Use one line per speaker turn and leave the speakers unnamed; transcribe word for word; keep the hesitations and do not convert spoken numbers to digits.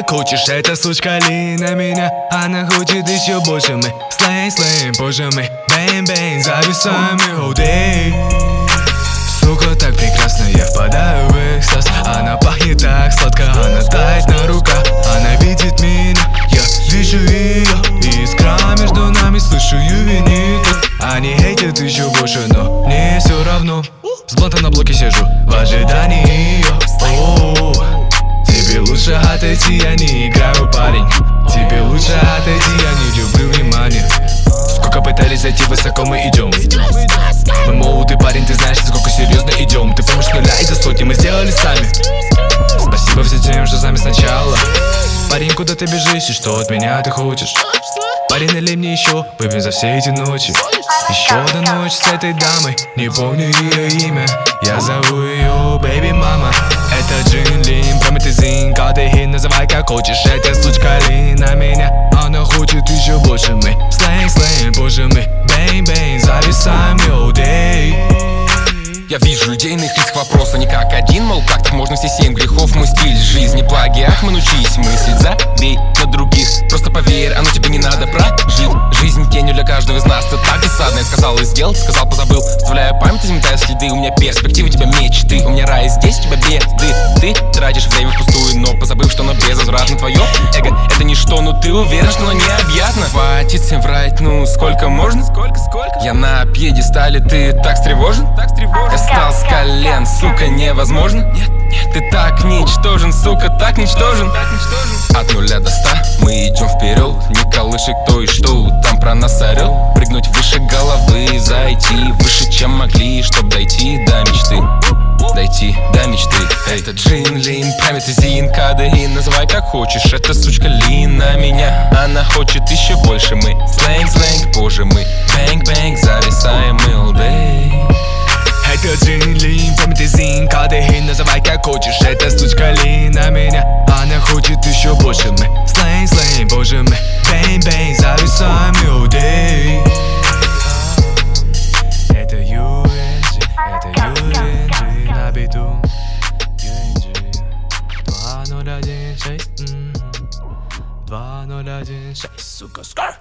как хочешь. Эта сучка Ли на меня, она хочет еще больше. Мы слэйм, слэйм, позже мы бэйм-бэйм, зависаем и all day. Сука так прекрасна, я впадаю в экстаз. Она пахнет так сладко, она тает на руках. Она видит меня, я вижу ее. Искра между нами, слышу винит. Они хейтят еще больше, но мне все равно. С блантом на блоке сижу в ожидании ее. О, тебе лучше отойти, я не играю, парень. Тебе лучше отойти, я не люблю внимание. Сколько пытались зайти высоко, мы идем. Мы молодый парень, ты знаешь, сколько серьезно идем. Ты помнишь нуля и до сотни мы сделали сами. Спасибо всем тем, что сами сначала. Парень, куда ты бежишь и что от меня ты хочешь? Парень, налей мне еще, выпьем за все эти ночи. Еще одна ночь с этой дамой, не помню ее имя. Я зову ее Baby Mama. Это Джин Лин, прометезин, кадехин, называй как хочешь. Эта сучка Ли на меня, она хочет еще больше. Мы слэйм, слэйм, позже мы бэйм-бэйм, зависаем all day.
Я вижу людей на их лицах вопроса не как один, мол, как так можно все семь грехов? Мой стиль жизни, плагиат, мы научись мыслить, забей на других. Просто поверь, оно тебе не надо прожить. Жизнь тенью для каждого из нас, ты так досадно. Я сказал и сделал, сказал, позабыл. Вставляю память, изметая следы. У меня перспективы, у тебя мечты. У меня рай здесь, у тебя беды. Ты тратишь время впустую, но позабыв, что оно безвозвратно. Твое эго, это ничто, но ты уверен, что оно необъятно. Хватит всем врать, ну сколько можно? Сколько, сколько? Я на пьедестале, ты так встревожен? Так встревожен? Я встал с колен, сука, невозможно. Нет, нет, ты так ничтожен, сука, так ничтожен, так ничтожен. От нуля до ста мы идем вперед. Не колышек кто и что там про нас орет. Прыгнуть выше головы, зайти выше, чем могли, чтоб дойти до мечты. Дойти до мечты. Это Джин Лин, прометезин, кадеин, называй как хочешь. Эта сучка Ли на меня, она хочет еще больше. Мы слэнг, слэнг, позже мы бэнг-бэнг, зависаем all day.
Это Джин Лин, прометезин, кадехин, называй как хочешь. Эта сучка Ли на меня, она хочет еще больше. Мы слэйм, слэйм, позже мы бэйм-бэйм, зависаем all day. Это ю эн джи, это ю эн джи на биту. ю эн джи два ноль один шесть, два ноль один шесть, сука, скар.